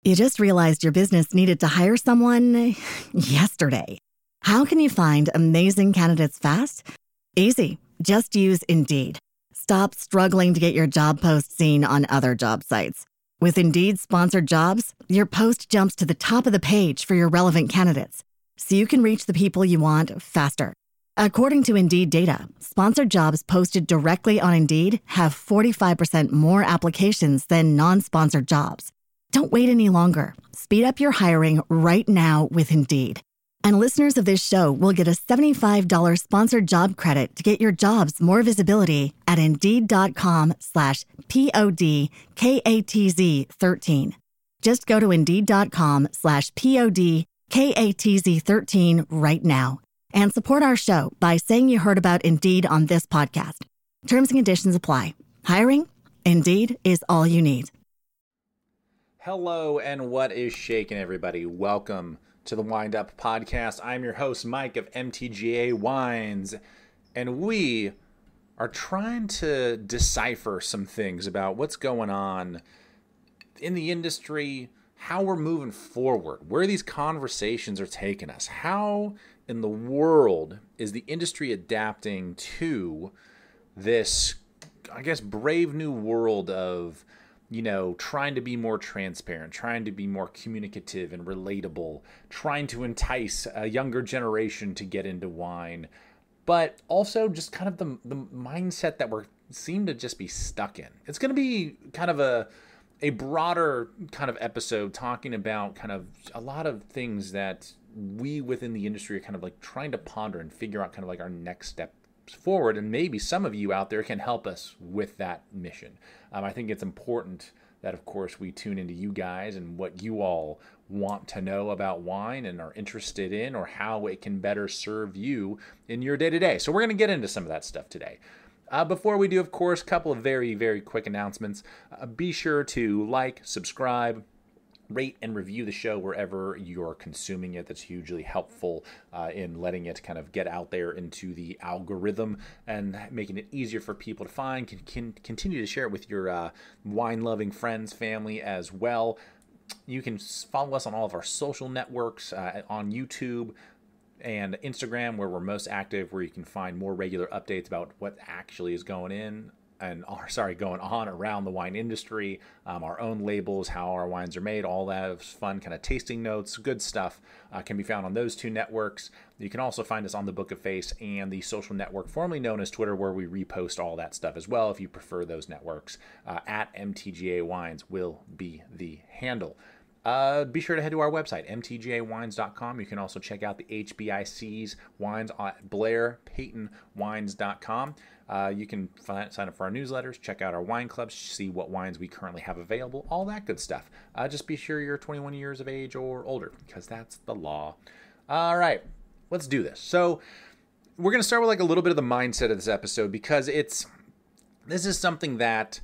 You just realized your business needed to hire someone yesterday. How can you find amazing candidates fast? Easy. Just use Indeed. Stop struggling to get your job post seen on other job sites. With Indeed sponsored jobs, your post jumps to the top of the page for your relevant candidates, so you can reach the people you want faster. According to Indeed data, sponsored jobs posted directly on Indeed have 45% more applications than non-sponsored jobs. Don't wait any longer. Speed up your hiring right now with Indeed. And listeners of this show will get a $75 sponsored job credit to get your jobs more visibility at Indeed.com/PODKATZ13. Just go to Indeed.com/PODKATZ13 right now and support our show by saying you heard about Indeed on this podcast. Terms and conditions apply. Hiring? Indeed is all you need. Hello, and what is shaking, everybody? Welcome to the Wind Up Podcast. I'm your host, Mike of MTGA Wines, and we are trying to decipher some things about what's going on in the industry, how we're moving forward, where these conversations are taking us. How in the world is the industry adapting to this, I guess, brave new world of trying to be more transparent, trying to be more communicative and relatable, trying to entice a younger generation to get into wine, but also just kind of the mindset that seem to just be stuck in. It's going to be kind of a broader kind of episode talking about kind of a lot of things that we within the industry are kind of like trying to ponder and figure out kind of like our next step forward, and maybe some of you out there can help us with that mission. I think it's important that, of course, we tune into you guys and what you all want to know about wine and are interested in, or how it can better serve you in your day-to-day. So we're going to get into some of that stuff today. Before we do, of course, a couple of very, very quick announcements. Be sure to like, subscribe, rate and review the show wherever you're consuming it. That's hugely helpful in letting it kind of get out there into the algorithm and making it easier for people to find. Can continue to share it with your wine-loving friends, family as well. You can follow us on all of our social networks on YouTube and Instagram, where we're most active, where you can find more regular updates about what actually is going on around the wine industry, our own labels, how our wines are made, all that fun kind of tasting notes, good stuff can be found on those two networks. You can also find us on the Book of Face and the social network formerly known as Twitter, where we repost all that stuff as well if you prefer those networks. At MTGA Wines will be the handle. Be sure to head to our website, mtgawines.com. You can also check out the HBIC's wines at blairpaytonwines.com. You can sign up for our newsletters, check out our wine clubs, see what wines we currently have available, all that good stuff. Just be sure you're 21 years of age or older, because that's the law. All right, let's do this. So we're going to start with like a little bit of the mindset of this episode, because this is something that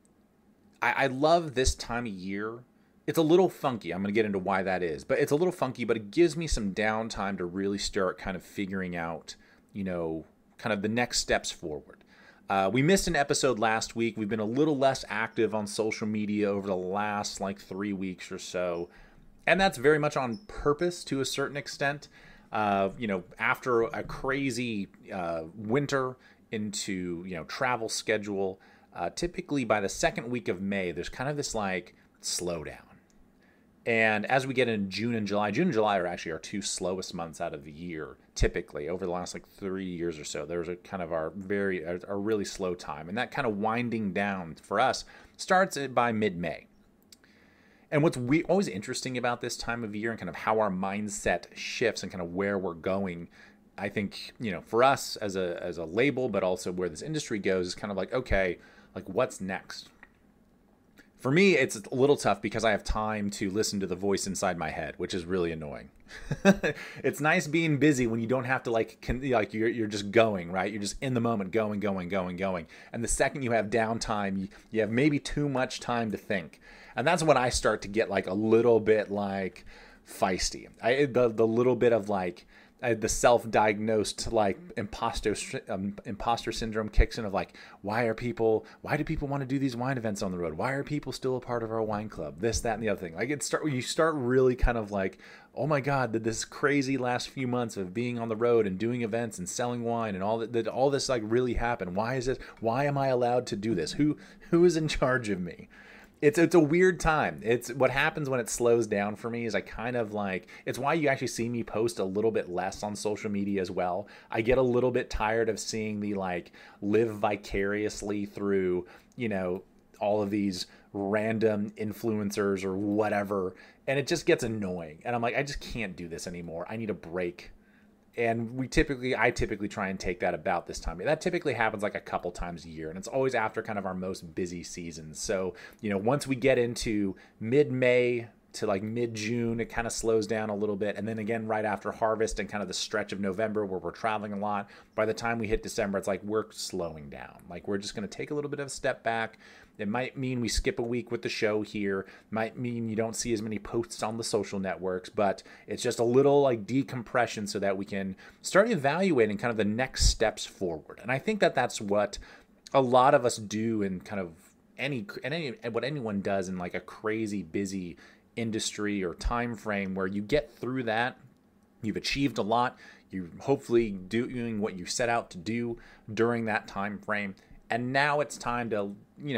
I love this time of year. It's a little funky. I'm going to get into why that is, but it's a little funky, but it gives me some downtime to really start kind of figuring out, kind of the next steps forward. We missed an episode last week. We've been a little less active on social media over the last 3 weeks or so, and that's very much on purpose to a certain extent. After a crazy winter into, travel schedule, typically by the second week of May, there's kind of this slowdown. And as we get into June and July are actually our two slowest months out of the year, typically over the last 3 years or so. There's a kind of our really slow time. And that kind of winding down for us starts by mid-May. And what's always interesting about this time of year and kind of how our mindset shifts and kind of where we're going, I think, for us as a label, but also where this industry goes, is kind of okay, what's next? For me, it's a little tough because I have time to listen to the voice inside my head, which is really annoying. It's nice being busy when you don't have to you're just going, right? You're just in the moment, going. And the second you have downtime, you have maybe too much time to think. And that's when I start to get a little bit feisty. The little bit of the self-diagnosed like imposter syndrome kicks in of like, why do people want to do these wine events on the road? Why are people still a part of our wine club? This, that, and the other thing. Like you start really kind of like, oh my God, did this crazy last few months of being on the road and doing events and selling wine and all that, did all this like really happen? Why am I allowed to do this? Who is in charge of me? It's a weird time. It's what happens when it slows down for me is I kind of like, it's why you actually see me post a little bit less on social media as well. I get a little bit tired of seeing the like live vicariously through, all of these random influencers or whatever. And it just gets annoying. And I'm like, I just can't do this anymore. I need a break. And I typically try and take that about this time. That typically happens like a couple times a year, and it's always after kind of our most busy seasons. So, once we get into mid-May to like mid-June, it kind of slows down a little bit. And then again, right after harvest and kind of the stretch of November where we're traveling a lot, by the time we hit December, it's like we're slowing down. Like we're just going to take a little bit of a step back. It might mean we skip a week with the show here. Might mean you don't see as many posts on the social networks, but it's just a little like decompression so that we can start evaluating kind of the next steps forward. And I think that that's what a lot of us do in kind of what anyone does in like a crazy busy industry or time frame where you get through that. You've achieved a lot. You're hopefully doing what you set out to do during that time frame. And now it's time to,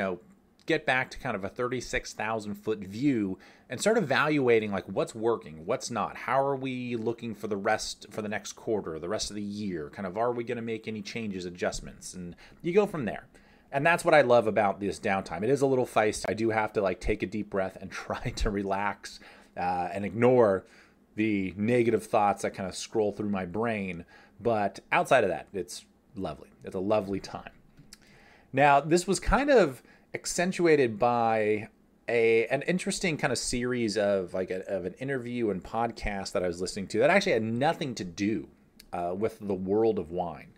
get back to kind of a 36,000 foot view and start evaluating like what's working, what's not. How are we looking for the next quarter, the rest of the year? Kind of, are we going to make any changes, adjustments? And you go from there. And that's what I love about this downtime. It is a little feisty. I do have to like take a deep breath and try to relax and ignore the negative thoughts that kind of scroll through my brain. But outside of that, it's lovely. It's a lovely time. Now, this was kind of accentuated by an interesting kind of series of an interview and podcast that I was listening to that actually had nothing to do with the world of wine.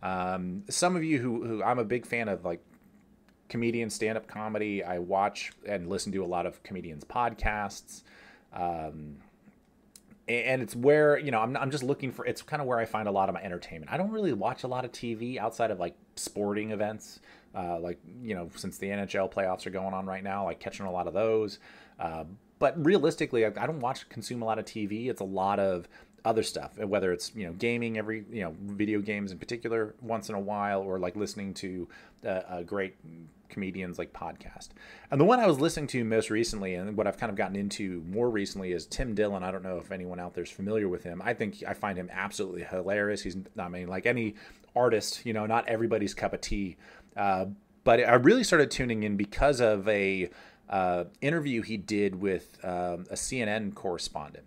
Some of you who I'm a big fan of like comedian stand-up comedy. I watch and listen to a lot of comedians' podcasts. And it's where, I'm just looking for, it's kind of where I find a lot of my entertainment. I don't really watch a lot of TV outside of like sporting events. Since the NHL playoffs are going on right now, like catching a lot of those. But realistically, I don't consume a lot of TV. It's a lot of other stuff, whether it's, gaming, video games in particular once in a while, or like listening to a great comedians like podcast. And the one I was listening to most recently, and what I've kind of gotten into more recently, is Tim Dillon. I don't know if anyone out there is familiar with him. I find him absolutely hilarious. Like any artist, not everybody's cup of tea. But I really started tuning in because of a interview he did with a CNN correspondent.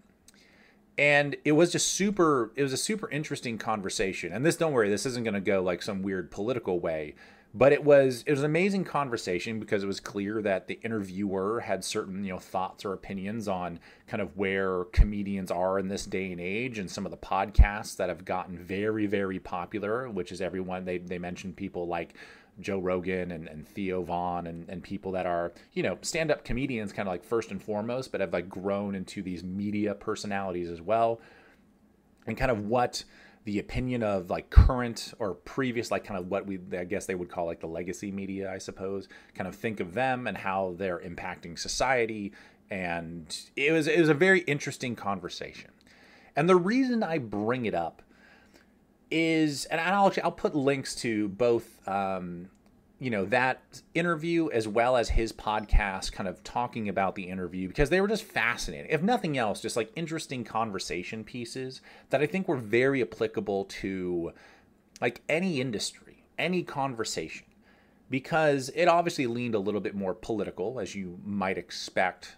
And it was a super interesting conversation. And don't worry, this isn't going to go like some weird political way. But it was an amazing conversation because it was clear that the interviewer had certain, thoughts or opinions on kind of where comedians are in this day and age, and some of the podcasts that have gotten very, very popular, which is everyone. They mentioned people like Joe Rogan and Theo Vaughn and people that are, stand-up comedians kind of like first and foremost, but have like grown into these media personalities as well. And kind of what the opinion of like current or previous, like kind of what I guess they would call like the legacy media, I suppose, kind of think of them and how they're impacting society. And it was a very interesting conversation. And the reason I bring it up is, and I'll put links to both, that interview as well as his podcast kind of talking about the interview, because they were just fascinating. If nothing else, just like interesting conversation pieces that I think were very applicable to like any industry, any conversation, because it obviously leaned a little bit more political, as you might expect,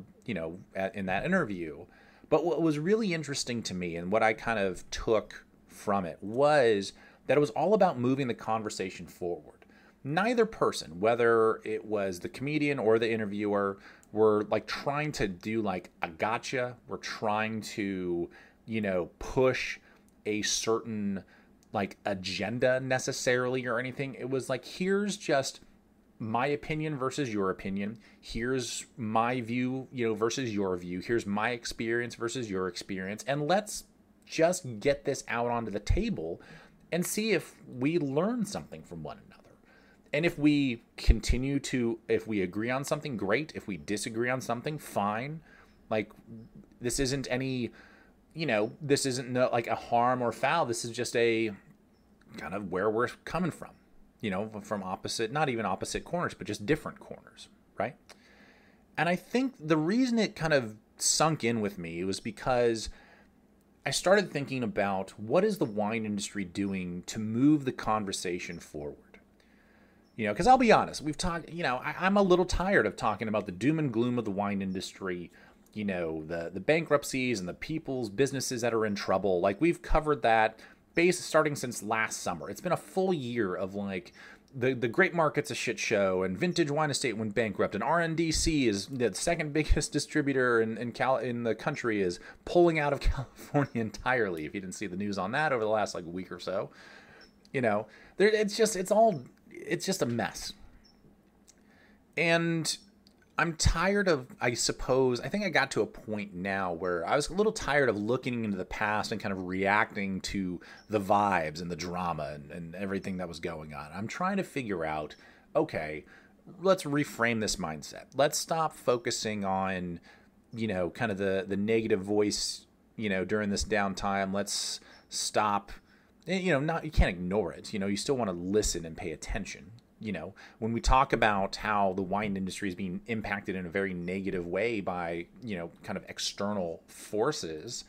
in that interview. But what was really interesting to me and what I kind of took from it was that it was all about moving the conversation forward. Neither person, whether it was the comedian or the interviewer, were like trying to do like a gotcha. We're trying to, push a certain like agenda necessarily or anything. It was like, here's just my opinion versus your opinion. Here's my view, versus your view. Here's my experience versus your experience. And let's just get this out onto the table and see if we learn something from one another. And if we if we agree on something, great. If we disagree on something, fine. Like, this isn't any, this isn't like a harm or foul. This is just a kind of where we're coming from, from opposite, not even opposite corners, but just different corners, right? And I think the reason it kind of sunk in with me was because I started thinking about what is the wine industry doing to move the conversation forward. Because I'll be honest, we've talked, I'm a little tired of talking about the doom and gloom of the wine industry, the bankruptcies and the people's businesses that are in trouble. Like, we've covered that starting since last summer. It's been a full year of like the grape market's a shit show, and Vintage Wine Estate went bankrupt, and RNDC is the second biggest distributor in the country, is pulling out of California entirely. If you didn't see the news on that over the last week or so, it's just a mess. And I'm tired of, I think I got to a point now where I was a little tired of looking into the past and kind of reacting to the vibes and the drama and everything that was going on. I'm trying to figure out, okay, let's reframe this mindset. Let's stop focusing on, kind of the negative voice, during this downtime. Let's stop, you can't ignore it. You still want to listen and pay attention. When we talk about how the wine industry is being impacted in a very negative way by, kind of external forces,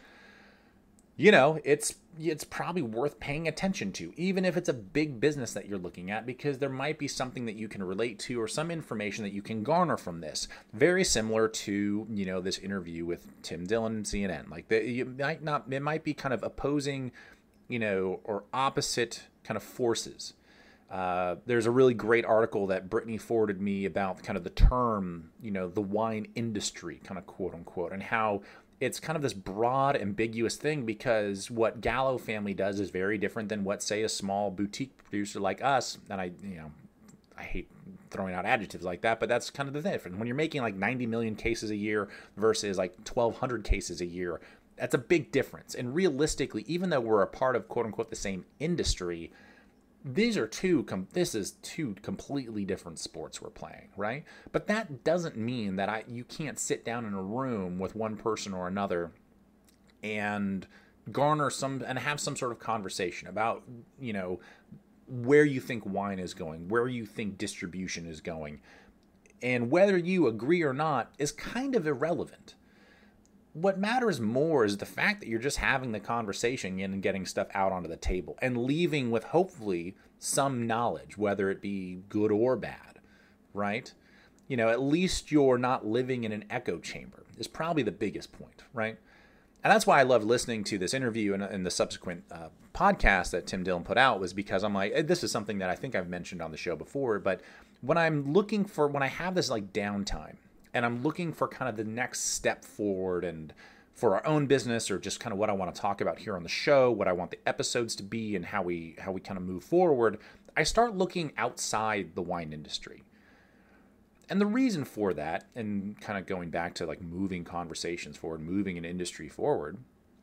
it's probably worth paying attention to, even if it's a big business that you're looking at, because there might be something that you can relate to or some information that you can garner from this. Very similar to, this interview with Tim Dillon and CNN. Like, it might be kind of opposing, or opposite kind of forces. There's a really great article that Brittany forwarded me about kind of the term, the wine industry, kind of quote unquote, and how it's kind of this broad, ambiguous thing, because what Gallo family does is very different than what, say, a small boutique producer like us. And I hate throwing out adjectives like that, but that's kind of the difference. When you're making like 90 million cases a year versus like 1,200 cases a year, that's a big difference. And realistically, even though we're a part of quote unquote the same industry, this is two completely different sports we're playing, right? But that doesn't mean that you can't sit down in a room with one person or another and garner and have some sort of conversation about, where you think wine is going, where you think distribution is going, and whether you agree or not is kind of irrelevant. What matters more is the fact that you're just having the conversation and getting stuff out onto the table and leaving with hopefully some knowledge, whether it be good or bad, right? At least you're not living in an echo chamber is probably the biggest point, right? And that's why I loved listening to this interview and the subsequent podcast that Tim Dillon put out, was because I'm like, this is something that I think I've mentioned on the show before, but when I have this like downtime, and I'm looking for kind of the next step forward and for our own business, or just kind of what I want to talk about here on the show, what I want the episodes to be, and how we kind of move forward, I start looking outside the wine industry. And the reason for that, and kind of going back to like moving conversations forward, moving an industry forward,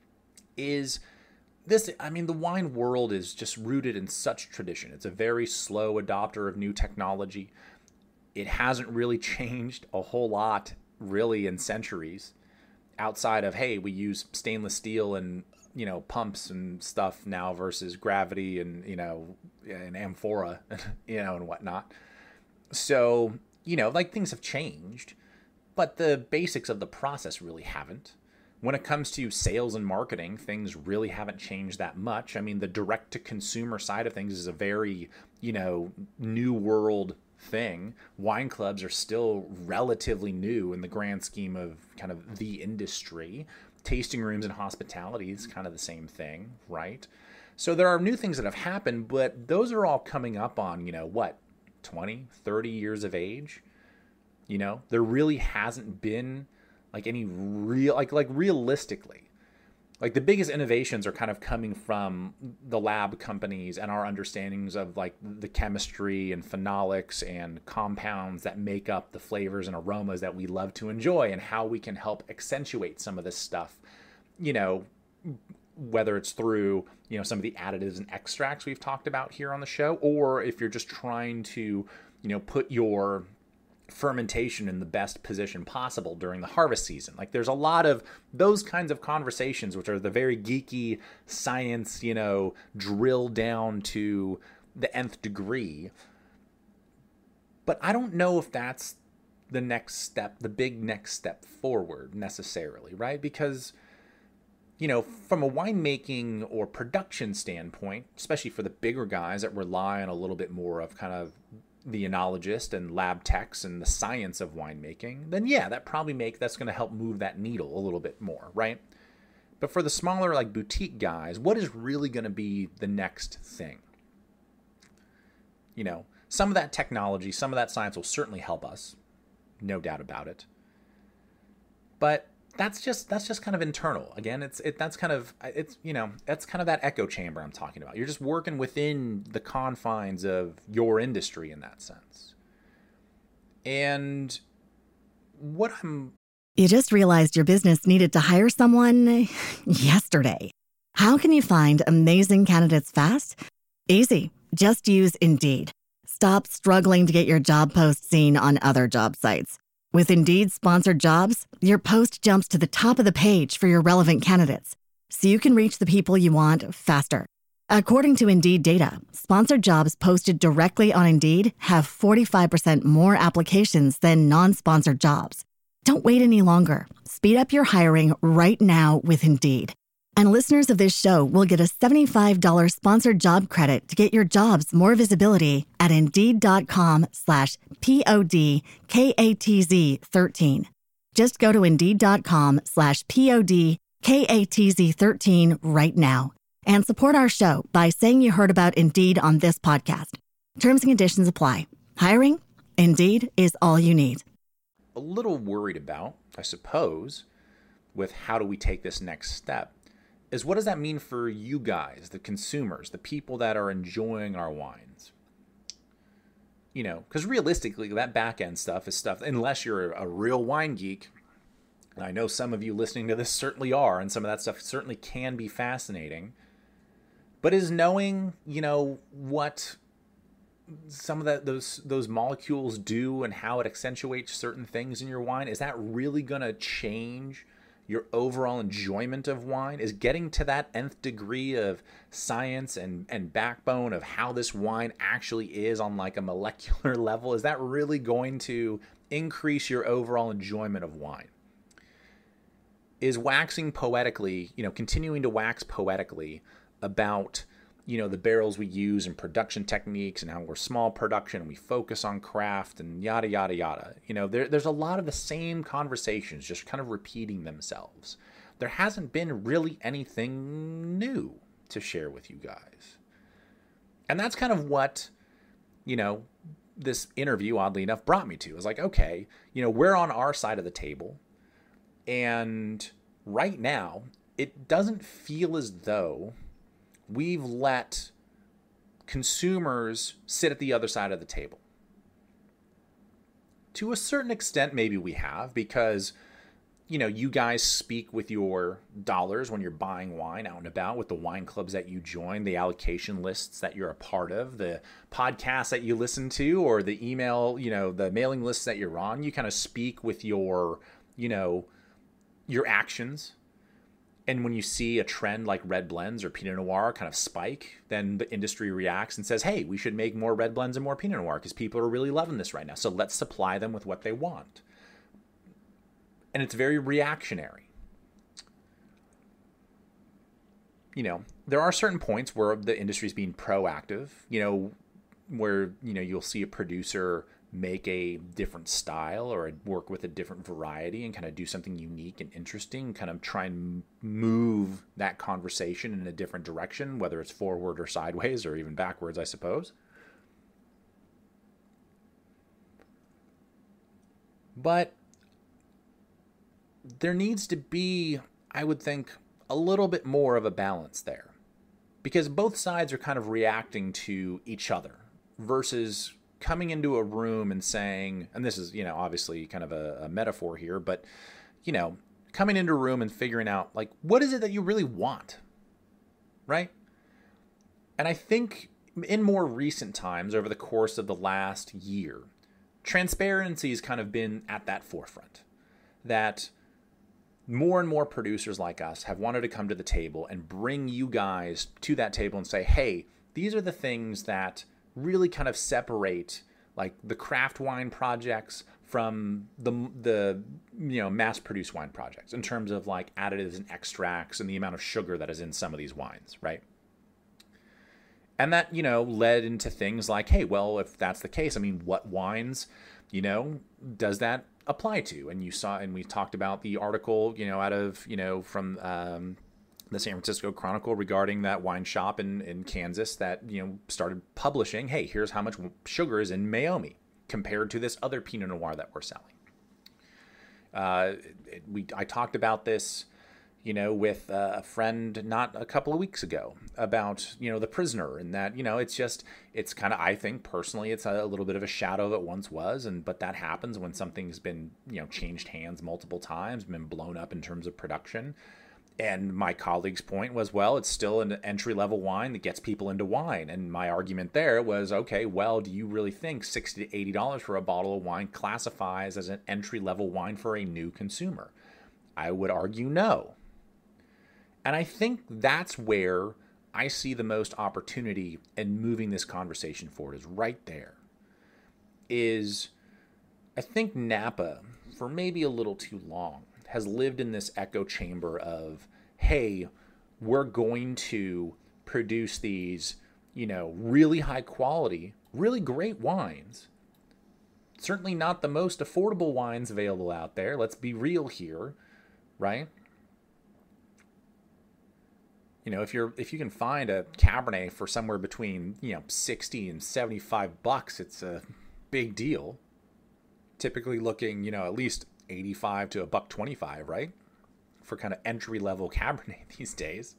is this. I mean, the wine world is just rooted in such tradition. It's a very slow adopter of new technology. It hasn't really changed a whole lot, really, in centuries, outside of, hey, we use stainless steel and, pumps and stuff now versus gravity and, and amphora, and whatnot. So, like, things have changed, but the basics of the process really haven't. When it comes to sales and marketing, things really haven't changed that much. I mean, the direct-to-consumer side of things is a very, new world thing. Wine clubs are still relatively new in the grand scheme of kind of the industry. Tasting rooms and hospitality is kind of the same thing, right? So there are new things that have happened, but those are all coming up on, 20, 30 years of age. There really hasn't been like any real, like realistically, like the biggest innovations are kind of coming from the lab companies and our understandings of like the chemistry and phenolics and compounds that make up the flavors and aromas that we love to enjoy, and how we can help accentuate some of this stuff, whether it's through, some of the additives and extracts we've talked about here on the show, or if you're just trying to, put your fermentation in the best position possible during the harvest season. Like there's a lot of those kinds of conversations, which are the very geeky science, drill down to the nth degree. But I don't know if that's the next step, the big next step forward necessarily, right? Because, from a winemaking or production standpoint, especially for the bigger guys that rely on a little bit more of kind of the enologist and lab techs and the science of winemaking, then yeah, that's going to help move that needle a little bit more, right? But for the smaller, like boutique guys, what is really going to be the next thing? Some of that technology, some of that science will certainly help us, no doubt about it. But that's just kind of internal. Again, that's kind of that echo chamber I'm talking about. You're just working within the confines of your industry in that sense. And You just realized your business needed to hire someone yesterday. How can you find amazing candidates fast? Easy. Just use Indeed. Stop struggling to get your job post seen on other job sites. With Indeed sponsored jobs, your post jumps to the top of the page for your relevant candidates, so you can reach the people you want faster. According to Indeed data, sponsored jobs posted directly on Indeed have 45% more applications than non-sponsored jobs. Don't wait any longer. Speed up your hiring right now with Indeed. And listeners of this show will get a $75 sponsored job credit to get your jobs more visibility at Indeed.com/PODKATZ13. Just go to Indeed.com/PODKATZ13 right now and support our show by saying you heard about Indeed on this podcast. Terms and conditions apply. Hiring? Indeed is all you need. A little worried about, I suppose, with how do we take this next step, is what does that mean for you guys, the consumers, the people that are enjoying our wines? Because realistically, that back end stuff is stuff, unless you're a real wine geek, and I know some of you listening to this certainly are, and some of that stuff certainly can be fascinating, but is knowing, what some of those molecules do and how it accentuates certain things in your wine, is that really going to change your overall enjoyment of wine? Is getting to that nth degree of science and backbone of how this wine actually is on like a molecular level, is that really going to increase your overall enjoyment of wine? Is waxing poetically, continuing to wax poetically about, the barrels we use and production techniques and how we're small production and we focus on craft and yada, yada, yada. There's a lot of the same conversations just kind of repeating themselves. There hasn't been really anything new to share with you guys. And that's kind of what, this interview, oddly enough, brought me to. It was like, okay, we're on our side of the table. And right now, it doesn't feel as though we've let consumers sit at the other side of the table. To a certain extent, maybe we have, because, you guys speak with your dollars when you're buying wine out and about, with the wine clubs that you join, the allocation lists that you're a part of, the podcasts that you listen to, or the email, the mailing lists that you're on. You kind of speak with your actions. And when you see a trend like red blends or Pinot Noir kind of spike, then the industry reacts and says, hey, we should make more red blends and more Pinot Noir because people are really loving this right now. So let's supply them with what they want. And it's very reactionary. There are certain points where the industry is being proactive, where, you'll see a producer make a different style or work with a different variety and kind of do something unique and interesting, kind of try and move that conversation in a different direction, whether it's forward or sideways or even backwards, I suppose. But there needs to be, I would think, a little bit more of a balance there, because both sides are kind of reacting to each other versus coming into a room and saying, and this is, obviously kind of a metaphor here, but, coming into a room and figuring out, like, what is it that you really want? right? And I think in more recent times, over the course of the last year, transparency has kind of been at that forefront. That more and more producers like us have wanted to come to the table and bring you guys to that table and say, hey, these are the things that really kind of separate like the craft wine projects from the mass-produced wine projects in terms of like additives and extracts and the amount of sugar that is in some of these wines, right? And that, led into things like, hey, well, if that's the case, I mean, what wines, does that apply to? And you saw, and we talked about the article, out of, from the San Francisco Chronicle regarding that wine shop in Kansas that, started publishing, hey, here's how much sugar is in Meiomi compared to this other Pinot Noir that we're selling. I talked about this, with a friend not a couple of weeks ago about, The Prisoner, and that, it's kind of, I think personally, it's a little bit of a shadow that once was. But that happens when something's been, changed hands multiple times, been blown up in terms of production. And my colleague's point was, well, it's still an entry-level wine that gets people into wine. And my argument there was, okay, well, do you really think $60 to $80 for a bottle of wine classifies as an entry-level wine for a new consumer? I would argue no. And I think that's where I see the most opportunity in moving this conversation forward, is right there. I think Napa, for maybe a little too long, has lived in this echo chamber of, hey, we're going to produce these, really high quality, really great wines. Certainly not the most affordable wines available out there. Let's be real here, right? If you can find a Cabernet for somewhere between, 60 and $75, it's a big deal. Typically looking, at least 85 to $1.25, right? For kind of entry-level Cabernet these days.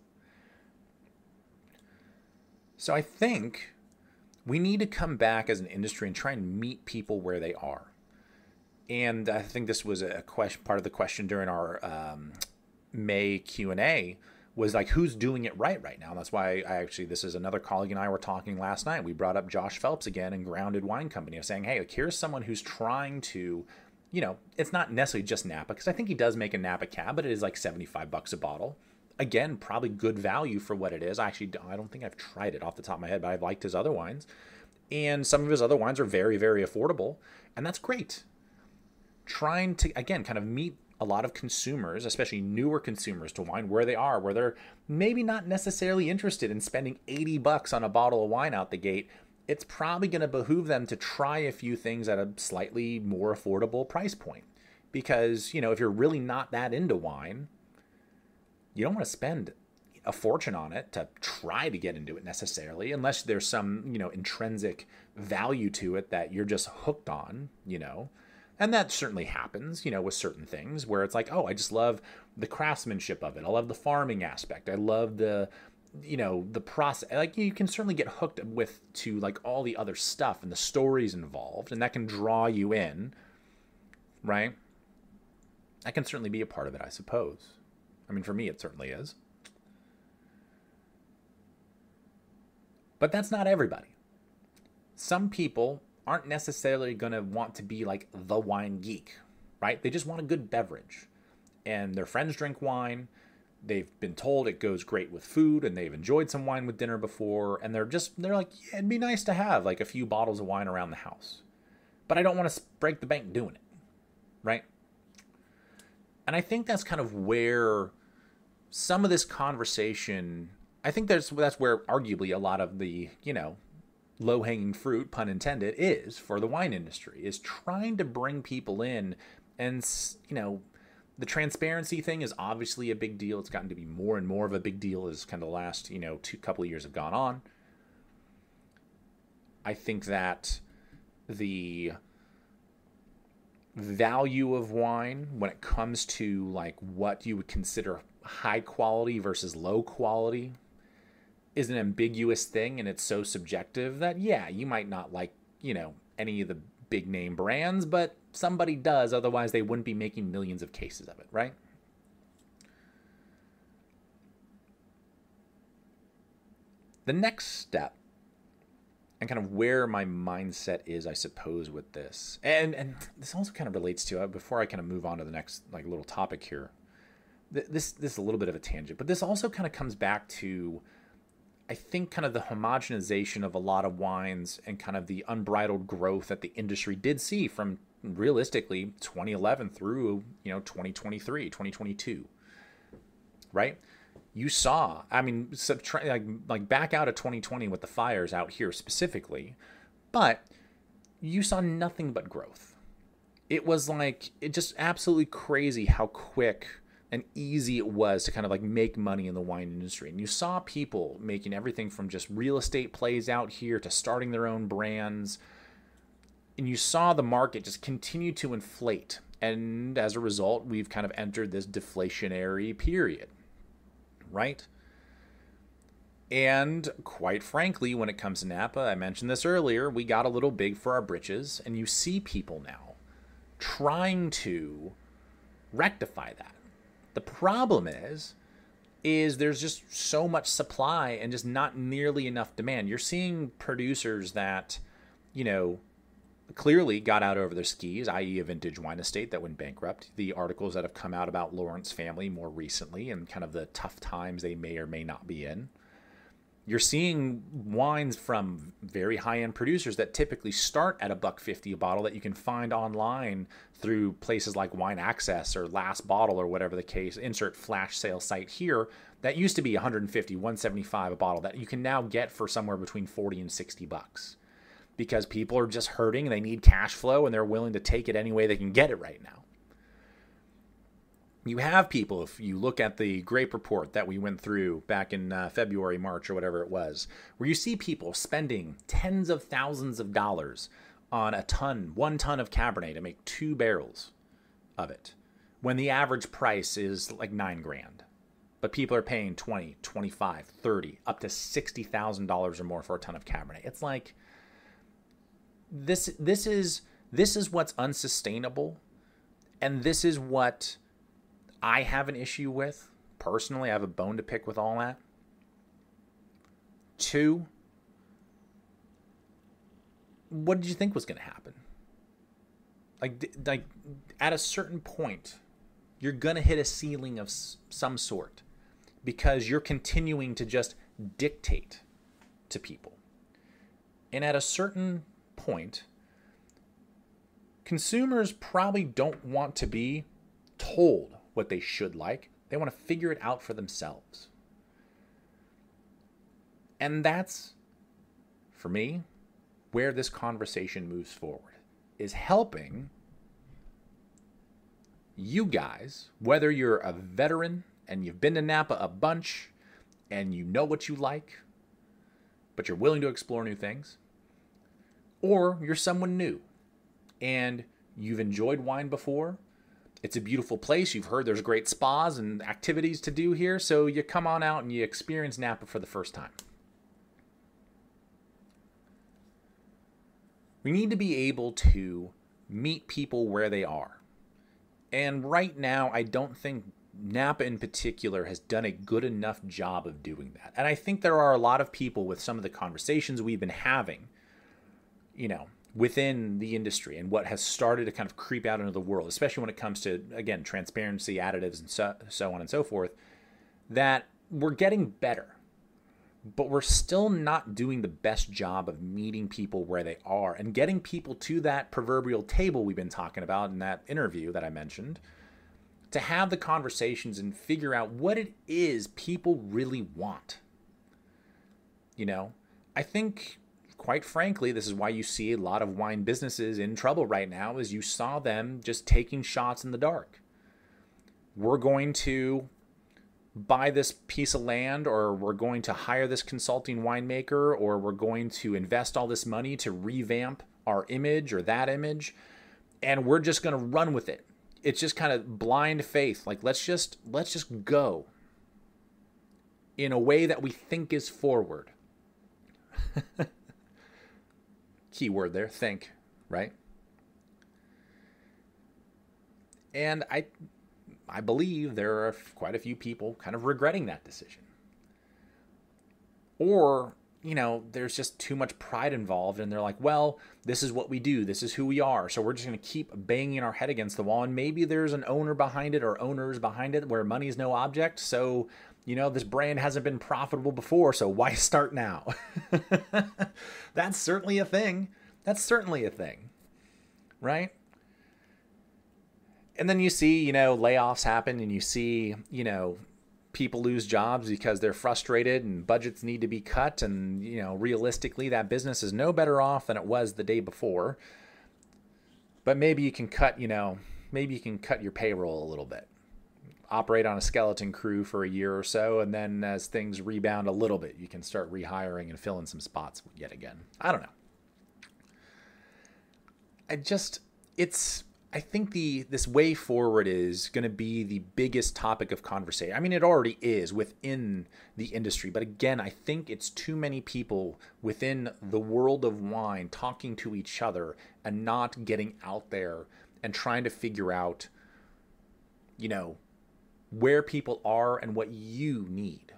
So I think we need to come back as an industry and try and meet people where they are. And I think this was a question, part of the question during our May Q&A, was like, who's doing it right now? And that's why this is another colleague and I were talking last night. We brought up Josh Phelps again and Grounded Wine Company, of saying, hey, here's someone who's trying to, it's not necessarily just Napa, because I think he does make a Napa Cab, but it is like $75 a bottle. Again, probably good value for what it is. I don't think I've tried it off the top of my head, but I've liked his other wines. And some of his other wines are very, very affordable, and that's great. Trying to, again, kind of meet a lot of consumers, especially newer consumers, to wine where they are, where they're maybe not necessarily interested in spending $80 on a bottle of wine out the gate. It's probably going to behoove them to try a few things at a slightly more affordable price point. Because, if you're really not that into wine, you don't want to spend a fortune on it to try to get into it necessarily, unless there's some, intrinsic value to it that you're just hooked on, And that certainly happens, with certain things where it's like, oh, I just love the craftsmanship of it. I love the farming aspect. I love the process. Like, you can certainly get hooked to like all the other stuff and the stories involved, and that can draw you in, right? That can certainly be a part of it, I suppose. I mean, for me, it certainly is. But that's not everybody. Some people aren't necessarily going to want to be like the wine geek, right? They just want a good beverage. And their friends drink wine. They've been told it goes great with food, and they've enjoyed some wine with dinner before. And they're like, yeah, it'd be nice to have like a few bottles of wine around the house. But I don't want to break the bank doing it, right? And I think that's kind of where some of this conversation, I think that's where arguably a lot of the, low-hanging fruit, pun intended, is for the wine industry, is trying to bring people in. And, the transparency thing is obviously a big deal. It's gotten to be more and more of a big deal as kind of the last, couple of years have gone on. I think that the value of wine when it comes to like what you would consider high quality versus low quality is an ambiguous thing, and it's so subjective that, yeah, you might not like, any of the big name brands, but somebody does, otherwise they wouldn't be making millions of cases of it, right? The next step, and kind of where my mindset is, I suppose, with this, and this also kind of relates to it, before I kind of move on to the next like little topic here. This is a little bit of a tangent, but this also kind of comes back to, I think, kind of the homogenization of a lot of wines and kind of the unbridled growth that the industry did see from realistically 2011 through 2023, 2022, right? You saw, I mean, like back out of 2020 with the fires out here specifically, but you saw nothing but growth. It was like, it just absolutely crazy how quick and easy it was to kind of like make money in the wine industry. And you saw people making everything from just real estate plays out here to starting their own brands. And you saw the market just continue to inflate. And as a result, we've kind of entered this deflationary period, right? And quite frankly, when it comes to Napa, I mentioned this earlier, we got a little big for our britches. And you see people now trying to rectify that. The problem is there's just so much supply and just not nearly enough demand. You're seeing producers that, clearly got out over their skis, i.e. a vintage wine estate that went bankrupt. The articles that have come out about Lawrence family more recently and kind of the tough times they may or may not be in. You're seeing wines from very high-end producers that typically start at $1.50 a bottle that you can find online through places like Wine Access or Last Bottle or whatever the case, insert flash sale site here, that used to be $150, $175 a bottle that you can now get for somewhere between $40 and $60 because people are just hurting and they need cash flow and they're willing to take it any way they can get it right now. You have people, if you look at the grape report that we went through back in February, March, or whatever it was, where you see people spending tens of thousands of dollars on 1 ton of Cabernet to make 2 barrels of it, when the average price is like $9,000. But people are paying $20, $25, $30, up to $60,000 or more for a ton of Cabernet. It's like, this is what's unsustainable, and this is what I have an issue with. Personally, I have a bone to pick with all that. 2, what did you think was going to happen? Like at a certain point, you're going to hit a ceiling of some sort because you're continuing to just dictate to people. And at a certain point, consumers probably don't want to be told what they should like. They want to figure it out for themselves. And that's, for me, where this conversation moves forward, is helping you guys, whether you're a veteran and you've been to Napa a bunch and you know what you like, but you're willing to explore new things, or you're someone new and you've enjoyed wine before. It's a beautiful place. You've heard there's great spas and activities to do here, so you come on out and you experience Napa for the first time. We need to be able to meet people where they are. And right now, I don't think Napa in particular has done a good enough job of doing that. And I think there are a lot of people with some of the conversations we've been having, within the industry and what has started to kind of creep out into the world, especially when it comes to, again, transparency, additives, and so on and so forth, that we're getting better. But we're still not doing the best job of meeting people where they are and getting people to that proverbial table we've been talking about in that interview that I mentioned, to have the conversations and figure out what it is people really want. I think, quite frankly, this is why you see a lot of wine businesses in trouble right now, is you saw them just taking shots in the dark. We're going to buy this piece of land, or we're going to hire this consulting winemaker, or we're going to invest all this money to revamp our image or that image, and we're just going to run with it. It's just kind of blind faith. Like, let's just go in a way that we think is forward. Key word there, think, right? And I believe there are quite a few people kind of regretting that decision. Or, there's just too much pride involved, and they're like, well, this is what we do, this is who we are, so we're just going to keep banging our head against the wall. And maybe there's an owner behind it or owners behind it where money's no object. So, this brand hasn't been profitable before, so why start now? That's certainly a thing. Right? And then you see, layoffs happen, and you see, people lose jobs because they're frustrated and budgets need to be cut. And, realistically, that business is no better off than it was the day before. But maybe you can cut your payroll a little bit, operate on a skeleton crew for a year or so. And then as things rebound a little bit, you can start rehiring and fill in some spots yet again. I don't know. I think this way forward is going to be the biggest topic of conversation. I mean, it already is within the industry, but again, I think it's too many people within the world of wine talking to each other and not getting out there and trying to figure out, where people are and what you need.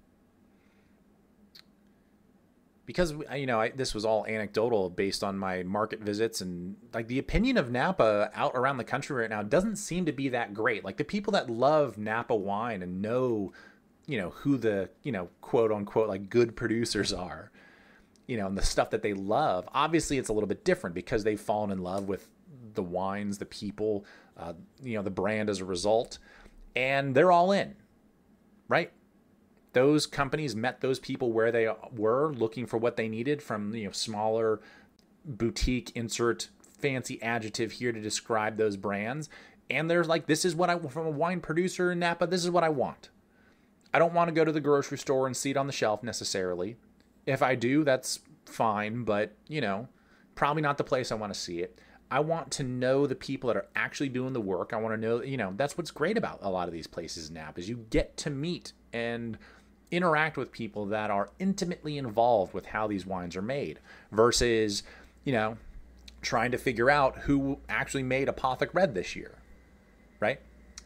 Because, this was all anecdotal based on my market visits, and like the opinion of Napa out around the country right now doesn't seem to be that great. Like the people that love Napa wine and know, who the, quote unquote, like good producers are, and the stuff that they love, obviously it's a little bit different because they've fallen in love with the wines, the people, the brand as a result, and they're all in, right? Those companies met those people where they were looking for what they needed from, smaller boutique, insert fancy adjective here to describe those brands. And they're like, this is what I, from a wine producer in Napa, this is what I want. I don't want to go to the grocery store and see it on the shelf necessarily. If I do, that's fine, but, probably not the place I want to see it. I want to know the people that are actually doing the work. I want to know, that's what's great about a lot of these places in Napa is you get to meet and interact with people that are intimately involved with how these wines are made versus, trying to figure out who actually made Apothic Red this year, right?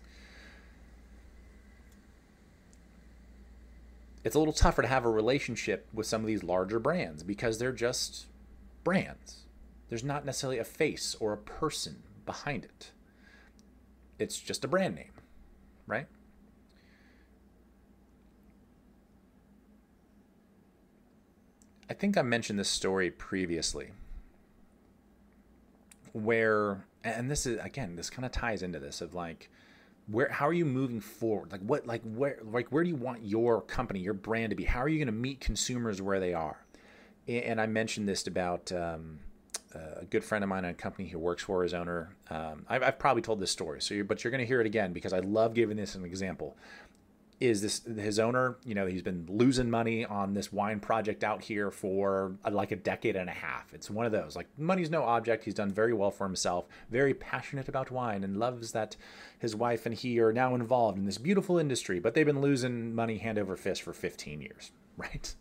It's a little tougher to have a relationship with some of these larger brands because they're just brands. There's not necessarily a face or a person behind it. It's just a brand name, right? I think I mentioned this story previously where, and this is, again, this kind of ties into this of like, how are you moving forward? Where do you want your company, your brand to be? How are you going to meet consumers where they are? And I mentioned this about a good friend of mine in a company he works for, his owner. I've probably told this story, but you're going to hear it again because I love giving this an example. Is this his owner? He's been losing money on this wine project out here for like a decade and a half. It's one of those, like, money's no object. He's done very well for himself, very passionate about wine, and loves that his wife and he are now involved in this beautiful industry, but they've been losing money hand over fist for 15 years, right?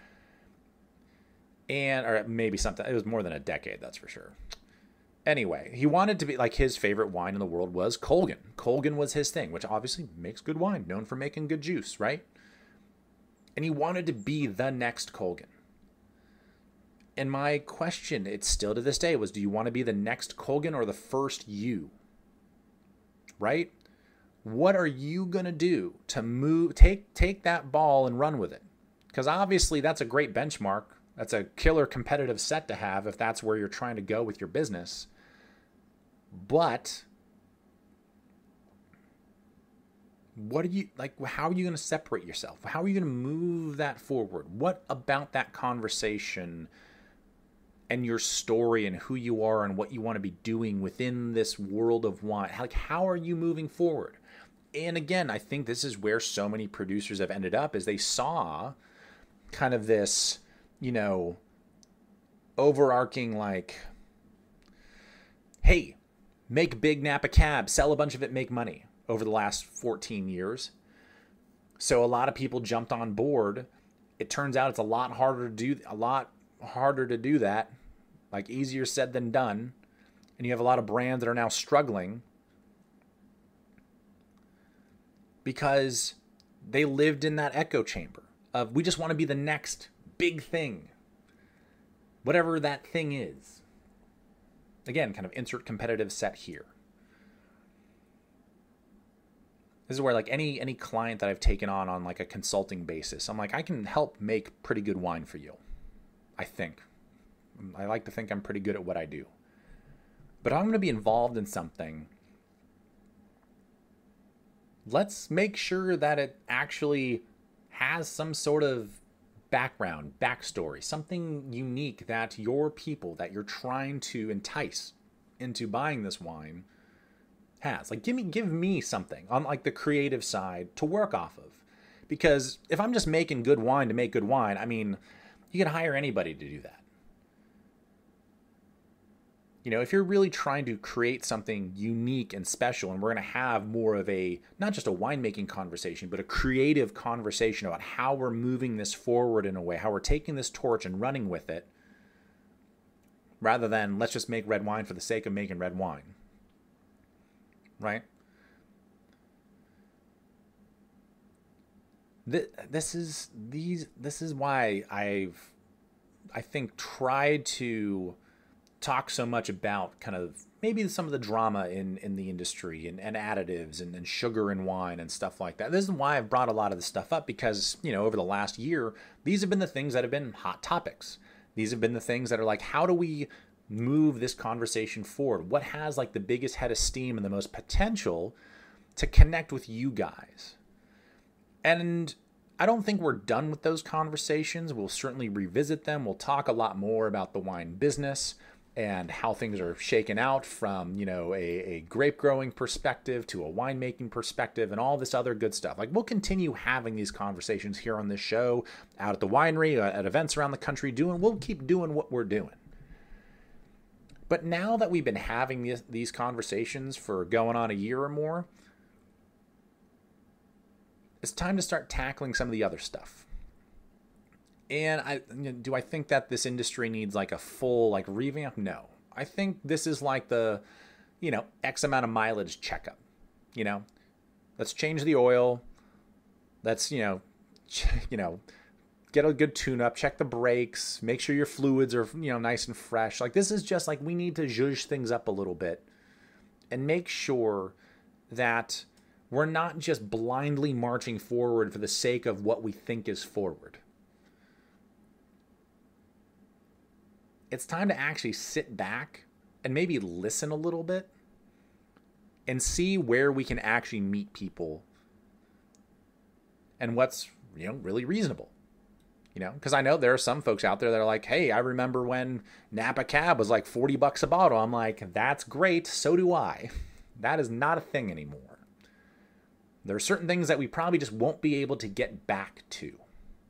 Or maybe something, it was more than a decade, that's for sure. Anyway, he wanted to be like, his favorite wine in the world was Colgan. Colgan was his thing, which obviously makes good wine, known for making good juice, right? And he wanted to be the next Colgan. And my question, it's still to this day, was, do you want to be the next Colgan or the first you? Right? What are you going to do to take that ball and run with it? Because obviously that's a great benchmark. That's a killer competitive set to have if that's where you're trying to go with your business. But what are you, like, how are you going to separate yourself? How are you going to move that forward? What about that conversation and your story and who you are and what you want to be doing within this world of wine? Like, how are you moving forward? And again, I think this is where so many producers have ended up, is they saw kind of this, overarching, like, hey, make big Napa Cab, sell a bunch of it, make money over the last 14 years. So a lot of people jumped on board. It turns out it's a lot harder to do that, like easier said than done. And you have a lot of brands that are now struggling because they lived in that echo chamber of we just want to be the next big thing, whatever that thing is. Again, kind of insert competitive set here. This is where like any client that I've taken on like a consulting basis, I'm like, I can help make pretty good wine for you. I think. I like to think I'm pretty good at what I do. But I'm going to be involved in something. Let's make sure that it actually has some sort of background, backstory, something unique that your people that you're trying to entice into buying this wine has. Like, give me something on like the creative side to work off of. Because if I'm just making good wine to make good wine, I mean, you can hire anybody to do that. You know, if you're really trying to create something unique and special, and we're going to have more of a, not just a winemaking conversation, but a creative conversation about how we're moving this forward in a way, how we're taking this torch and running with it, rather than let's just make red wine for the sake of making red wine. Right? This is why I think tried to talk so much about kind of maybe some of the drama in the industry and additives and sugar in wine and stuff like that. This is why I've brought a lot of this stuff up, because, you know, over the last year, these have been the things that have been hot topics. These have been the things that are like, how do we move this conversation forward? What has like the biggest head of steam and the most potential to connect with you guys? And I don't think we're done with those conversations. We'll certainly revisit them. We'll talk a lot more about the wine business and how things are shaken out from, you know, a grape growing perspective to a winemaking perspective and all this other good stuff. Like, we'll continue having these conversations here on this show, out at the winery, at events around the country. We'll keep doing what we're doing. But now that we've been having these conversations for going on a year or more, it's time to start tackling some of the other stuff. And do I think that this industry needs like a full like revamp? No. I think this is like the, you know, X amount of mileage checkup. You know, let's change the oil. Let's, get a good tune up, check the brakes, make sure your fluids are, nice and fresh. Like, this is just like, we need to zhuzh things up a little bit and make sure that we're not just blindly marching forward for the sake of what we think is forward. It's time to actually sit back and maybe listen a little bit and see where we can actually meet people and what's, really reasonable. Because I know there are some folks out there that are like, hey, I remember when Napa Cab was like $40 a bottle. I'm like, that's great. So do I. That is not a thing anymore. There are certain things that we probably just won't be able to get back to.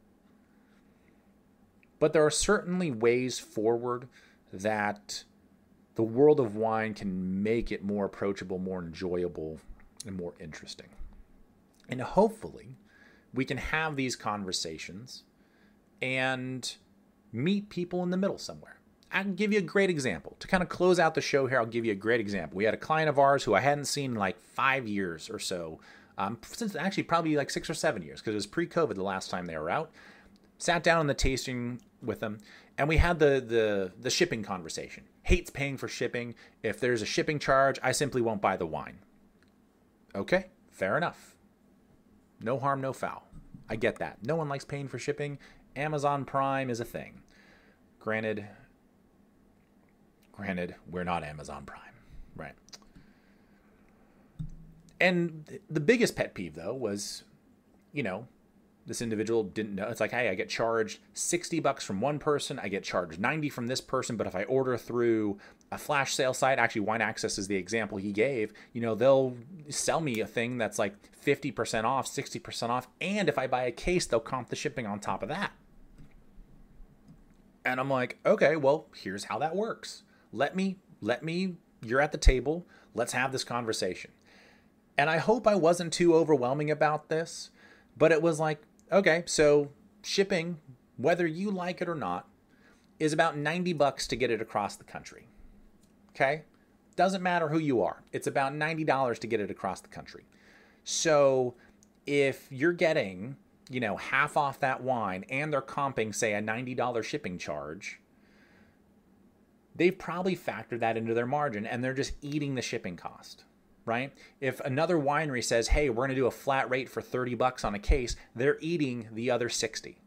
But there are certainly ways forward that the world of wine can make it more approachable, more enjoyable, and more interesting. And hopefully, we can have these conversations and meet people in the middle somewhere. I can give you a great example. To kind of close out the show here, I'll give you a great example. We had a client of ours who I hadn't seen in like 5 years or so, since actually probably like 6 or 7 years, because it was pre-COVID the last time they were out. Sat down in the tasting with them, and we had the shipping conversation. Hates paying for shipping. If there's a shipping charge, I simply won't buy the wine. Okay, fair enough. No harm, no foul. I get that. No one likes paying for shipping. Amazon Prime is a thing. Granted, we're not Amazon Prime, right? And the biggest pet peeve, though, was, this individual didn't know. It's like, hey, I get charged $60 from one person. I get charged $90 from this person. But if I order through a flash sale site, actually Wine Access is the example he gave, they'll sell me a thing that's like 50% off, 60% off. And if I buy a case, they'll comp the shipping on top of that. And I'm like, okay, well, here's how that works. Let me, you're at the table. Let's have this conversation. And I hope I wasn't too overwhelming about this, but it was like, okay, so shipping, whether you like it or not, is about $90 to get it across the country. Okay? Doesn't matter who you are. It's about $90 to get it across the country. So if you're getting, half off that wine and they're comping, say, a $90 shipping charge, they've probably factored that into their margin and they're just eating the shipping cost, right? If another winery says, hey, we're going to do a flat rate for $30 on a case, they're eating the other 60.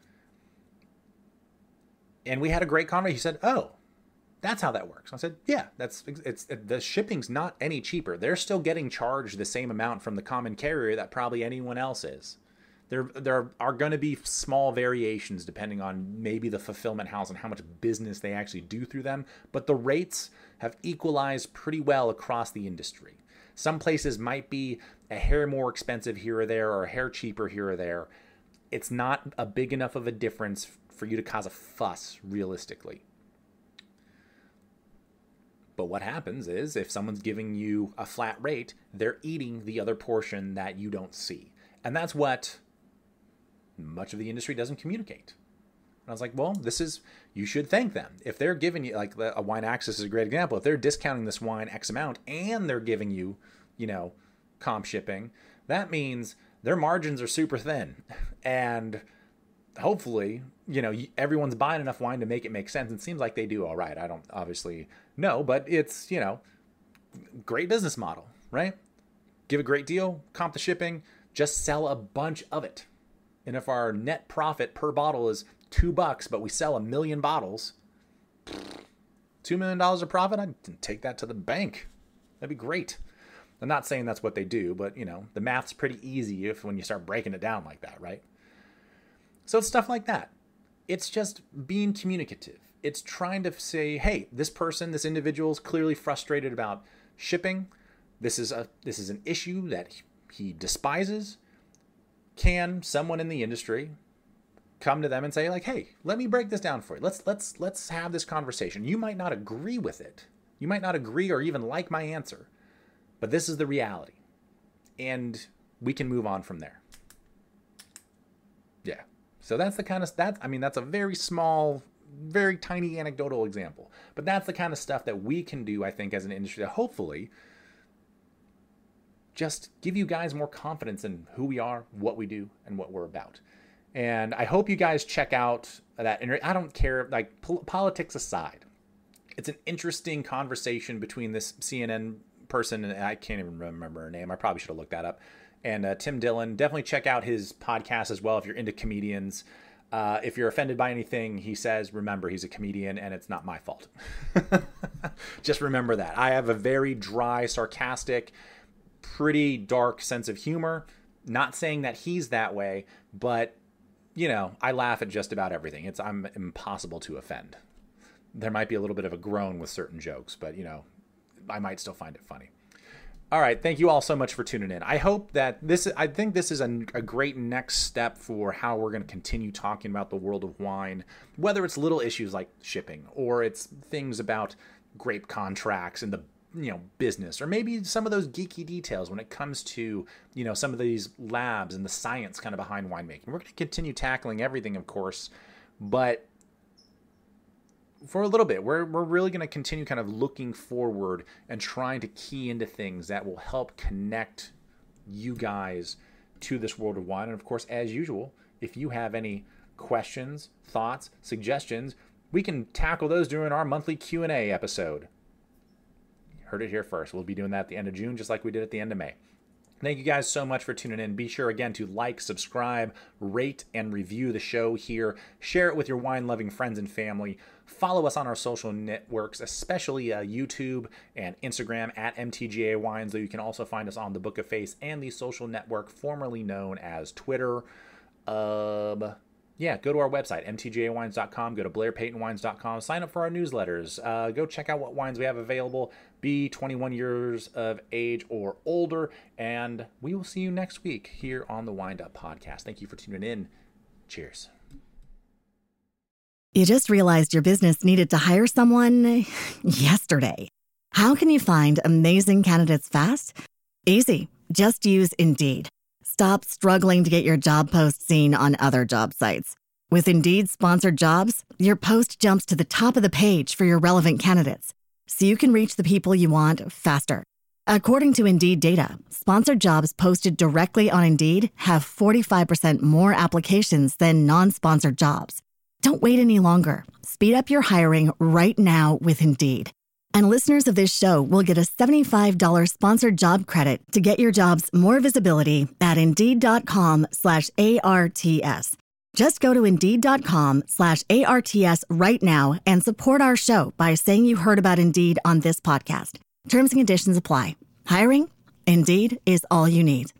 And we had a great conversation. He said, oh, that's how that works. I said, yeah, it's the shipping's not any cheaper. They're still getting charged the same amount from the common carrier that probably anyone else is. There are going to be small variations depending on maybe the fulfillment house and how much business they actually do through them, but the rates have equalized pretty well across the industry. Some places might be a hair more expensive here or there, or a hair cheaper here or there. It's not a big enough of a difference for you to cause a fuss, realistically. But what happens is if someone's giving you a flat rate, they're eating the other portion that you don't see. And that's what much of the industry doesn't communicate. And I was like, well, you should thank them. If they're giving you, like a Wine Access is a great example. If they're discounting this wine X amount and they're giving you, comp shipping, that means their margins are super thin. And hopefully, everyone's buying enough wine to make it make sense. It seems like they do all right. I don't obviously know, but it's, great business model, right? Give a great deal, comp the shipping, just sell a bunch of it. And if our net profit per bottle is $2, but we sell 1 million bottles, $2 million of profit, I'd take that to the bank. That'd be great. I'm not saying that's what they do, but the math's pretty easy when you start breaking it down like that, right? So it's stuff like that. It's just being communicative. It's trying to say, hey, this individual is clearly frustrated about shipping. This is an issue that he despises. Can someone in the industry come to them and say, like, hey, let me break this down for you. Let's have this conversation. You might not agree with it. You might not agree or even like my answer, but this is the reality. And we can move on from there. Yeah. So that's the kind of that's a very small, very tiny anecdotal example, but that's the kind of stuff that we can do, I think, as an industry to hopefully just give you guys more confidence in who we are, what we do, and what we're about. And I hope you guys check out that. And I don't care, like politics aside, it's an interesting conversation between this CNN person, and I can't even remember her name. I probably should have looked that up. And Tim Dillon. Definitely check out his podcast as well if you're into comedians. If you're offended by anything he says, remember he's a comedian and it's not my fault. Just remember that. I have a very dry, sarcastic, pretty dark sense of humor. Not saying that he's that way, but I laugh at just about everything. I'm impossible to offend. There might be a little bit of a groan with certain jokes, but I might still find it funny. All right. Thank you all so much for tuning in. I hope that I think this is a great next step for how we're going to continue talking about the world of wine, whether it's little issues like shipping or it's things about grape contracts and the business, or maybe some of those geeky details when it comes to, some of these labs and the science kind of behind winemaking. We're going to continue tackling everything, of course, but for a little bit, we're really going to continue kind of looking forward and trying to key into things that will help connect you guys to this world of wine. And of course, as usual, if you have any questions, thoughts, suggestions, we can tackle those during our monthly Q&A episode. Heard it here first. We'll be doing that at the end of June, just like we did at the end of May. Thank you guys so much for tuning in. Be sure, again, to like, subscribe, rate, and review the show here. Share it with your wine-loving friends and family. Follow us on our social networks, especially YouTube and Instagram at MTGA Wines, though you can also find us on the Book of Face and the social network formerly known as Twitter. Go to our website, mtgawines.com. Go to blairpaytonwines.com. Sign up for our newsletters. Go check out what wines we have available. Be 21 years of age or older. And we will see you next week here on the Wind Up Podcast. Thank you for tuning in. Cheers. You just realized your business needed to hire someone yesterday. How can you find amazing candidates fast? Easy. Just use Indeed. Stop struggling to get your job post seen on other job sites. With Indeed sponsored jobs, your post jumps to the top of the page for your relevant candidates, so you can reach the people you want faster. According to Indeed data, sponsored jobs posted directly on Indeed have 45% more applications than non-sponsored jobs. Don't wait any longer. Speed up your hiring right now with Indeed. And listeners of this show will get a $75 sponsored job credit to get your jobs more visibility at Indeed.com/ARTS. Just go to Indeed.com/ARTS right now and support our show by saying you heard about Indeed on this podcast. Terms and conditions apply. Hiring? Indeed is all you need.